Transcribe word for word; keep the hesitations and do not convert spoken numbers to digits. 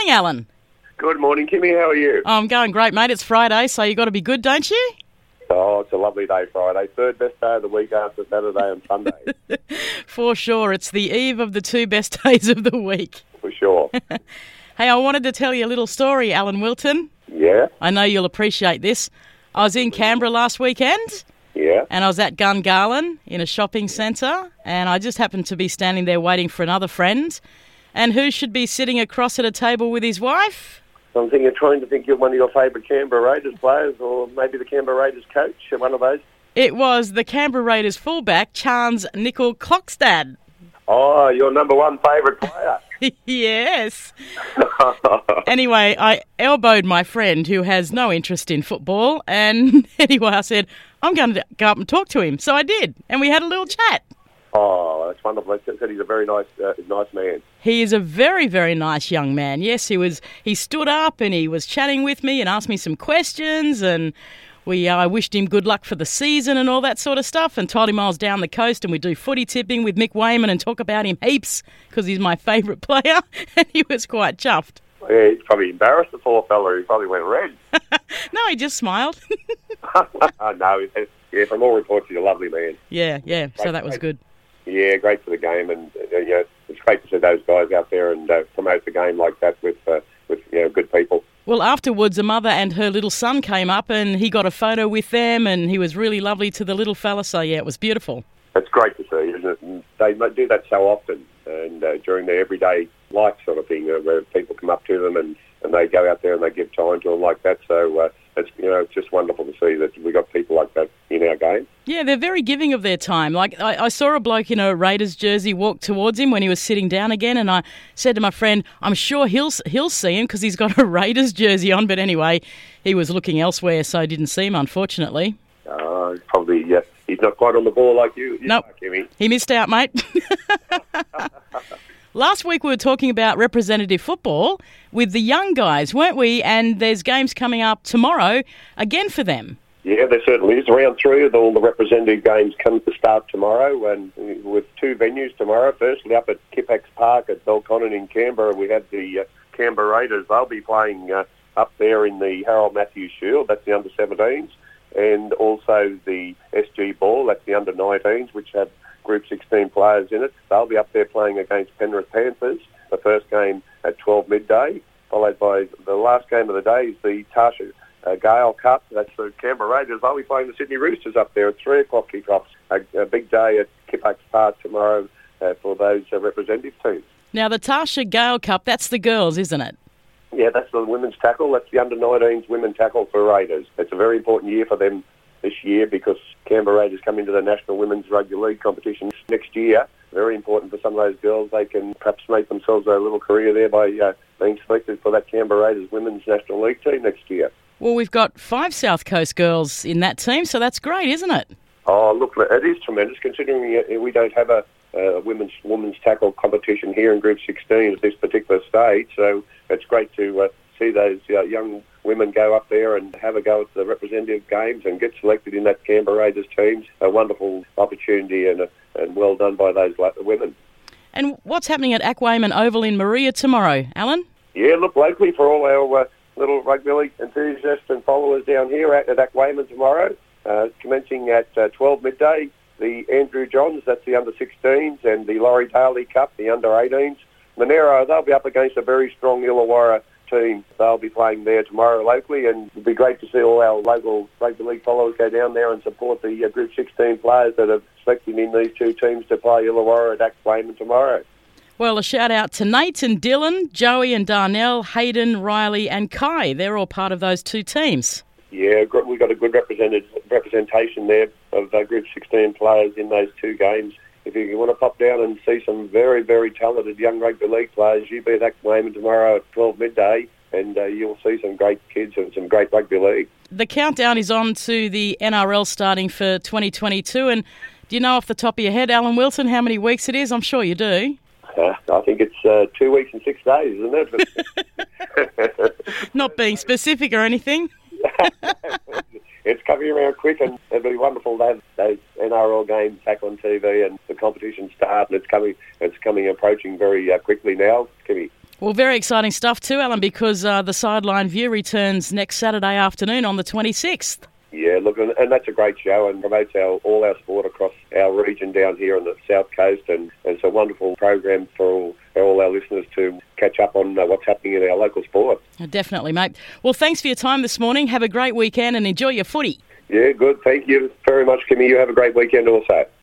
morning, Alan. Good morning, Kimmy. How are you? Oh, I'm going great, mate. It's Friday, so you got to be good, don't you? Oh, it's a lovely day, Friday. Third best day of the week after Saturday and Sunday. For sure. It's the eve of the two best days of the week. For sure. Hey, I wanted to tell you a little story, Alan Wilton. Yeah? I know you'll appreciate this. I was in Canberra last weekend. Yeah? And I was at Gungahlin in a shopping centre, and I just happened to be standing there waiting for another friend. And who should be sitting across at a table with his wife? I'm thinking, trying to think you're one of your favourite Canberra Raiders players, or maybe the Canberra Raiders coach, one of those. It was the Canberra Raiders fullback, Chance Nicol-Klokstad. Oh, your number one favourite player. Yes. Anyway, I elbowed my friend who has no interest in football, and anyway, I said, I'm going to go up and talk to him. So I did, and we had a little chat. Oh, that's wonderful. I said he's a very nice, uh, nice man. He is a very, very nice young man. Yes, he was. He stood up and he was chatting with me and asked me some questions, and we. Uh, I wished him good luck for the season and all that sort of stuff, and told him I was down the coast and we do footy tipping with Mick Wayman and talk about him heaps because he's my favourite player, and he was quite chuffed. Yeah, he's probably embarrassed, the poor fella. He probably went red. No, he just smiled. No, yeah, from all reports, he's a lovely man. Yeah, yeah. So that was good. Yeah, great for the game, and uh, you know, it's great to see those guys out there and uh, promote the game like that with uh, with you know good people. Well, afterwards, a mother and her little son came up, and he got a photo with them, and he was really lovely to the little fella. So yeah, it was beautiful. It's great to see, isn't it? And they do that so often, and uh, during their everyday life sort of thing, uh, where people come up to them and, and they go out there and they give time to them like that. So uh, it's you know it's just wonderful to see that we got people like that in our game. Yeah, they're very giving of their time. Like, I, I saw a bloke in a Raiders jersey walk towards him when he was sitting down again, and I said to my friend, I'm sure he'll he'll see him because he's got a Raiders jersey on. But anyway, he was looking elsewhere, so I didn't see him, unfortunately. Uh, probably, uh, he's not quite on the ball like you. No, nope. He missed out, mate. Last week we were talking about representative football with the young guys, weren't we? And there's games coming up tomorrow again for them. Yeah, there certainly is. Round three of all the representative games come to start tomorrow, and with two venues tomorrow. Firstly, up at Kippax Park at Belconnen in Canberra, we have the uh, Canberra Raiders. They'll be playing uh, up there in the Harold Matthews Shield. That's the under seventeens. And also the S G Ball, that's the under nineteens, which have Group sixteen players in it. They'll be up there playing against Penrith Panthers. The first game at twelve midday, followed by the last game of the day is the Tarsha uh, Gale Cup. That's the Canberra Raiders. They'll be playing the Sydney Roosters up there at three o'clock kickoffs. A, a big day at Kippax Park tomorrow uh, for those uh, representative teams. Now, the Tarsha Gale Cup, that's the girls, isn't it? Yeah, that's the women's tackle. That's the under nineteens women tackle for Raiders. It's a very important year for them this year because Canberra Raiders come into the National Women's Rugby League competition next year. Very important for some of those girls. They can perhaps make themselves a little career there by uh, being selected for that Canberra Raiders Women's National League team next year. Well, we've got five South Coast girls in that team, so that's great, isn't it? Oh, look, it is tremendous considering we don't have a, a women's women's tackle competition here in Group sixteen at this particular stage. So it's great to uh, see those uh, young women go up there and have a go at the representative games and get selected in that Canberra Raiders teams. A wonderful opportunity and, uh, and well done by those women. And what's happening at Ackwayman Oval in Maria tomorrow, Alan? Yeah, look, locally for all our uh, little rugby league enthusiasts and followers down here at, at Ackwayman tomorrow, uh, commencing at uh, twelve midday, the Andrew Johns, that's the under sixteens, and the Laurie Daly Cup, the under eighteens. Monero, they'll be up against a very strong Illawarra team. They'll be playing there tomorrow locally, and it'd be great to see all our local rugby league followers go down there and support the uh, Group sixteen players that are selected in these two teams to play Illawarra at Ackwayman tomorrow. Well, a shout out to Nate and Dylan, Joey and Darnell, Hayden, Riley and Kai. They're all part of those two teams. Yeah, we've got a good represented representation there of uh, Group sixteen players in those two games. If you want to pop down and see some very, very talented young rugby league players, you be at Ackwayman tomorrow at twelve midday, and uh, you'll see some great kids and some great rugby league. The countdown is on to the N R L starting for twenty twenty-two, and do you know off the top of your head, Alan Wilson, how many weeks it is? I'm sure you do. Uh, I think it's uh, two weeks and six days, isn't it? Not being specific or anything. It's coming around quick, and it'll be wonderful to have those N R L games back on T V and the competition start. And it's coming, it's coming, approaching very uh, quickly now, Kimmy. Well, very exciting stuff too, Alan, because uh, the Sideline View returns next Saturday afternoon on the twenty-sixth. Yeah, look, and, and that's a great show and promotes our, all our sport across our region down here on the South Coast, and, and it's a wonderful program for all, for all our listeners to catch up on uh, what's happening in our local sport. Definitely, mate. Well, thanks for your time this morning. Have a great weekend and enjoy your footy. Yeah, good. Thank you very much, Kimmy. You have a great weekend also.